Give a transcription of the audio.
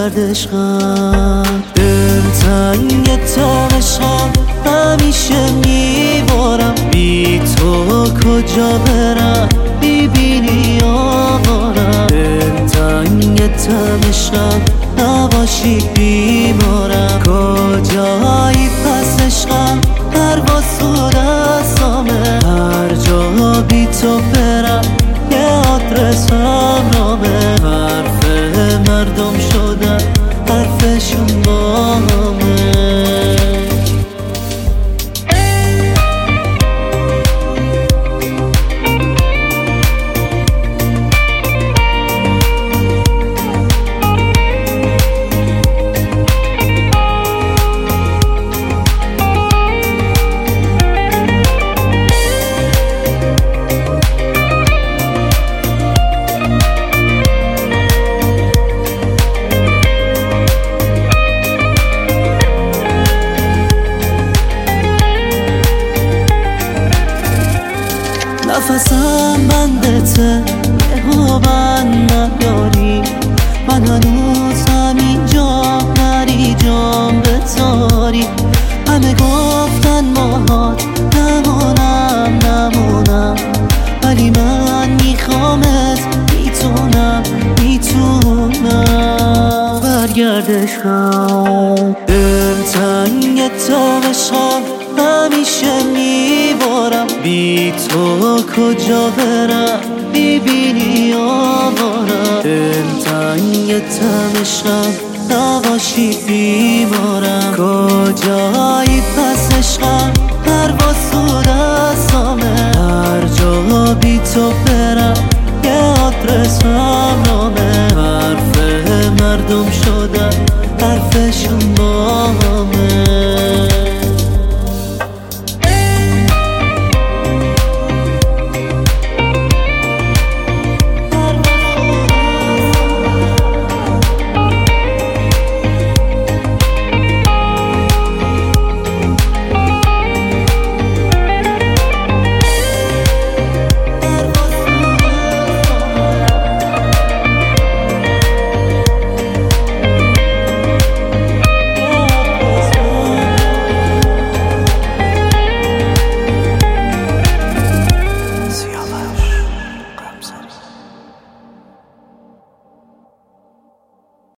برگرد عشقم، دلتنگ تم عشقم، همیشه میبارم. بی تو کجا برم، میبینی آوارم. دلتنگ تم عشقم، نباشی بیمارم. کجایی پس عشقم، پرواز تو دستامه. هر جا بی تو برم، یه آدرس همراهه. حرف مردم شدن، حرفشون با همه. نفسم بندته، یهو بند نداری. من هنوز همینجام، نری جام بتاری. همه گفتن باهات نمونم، ولی من میخوامت، میتونم. برگرد عشقم، دلتنگ تم عشقم، همیشه میبارم. بی تو کجا برم، میبینی آوارم. دلتنگ تم عشقم، نباشی بیمارم. کجا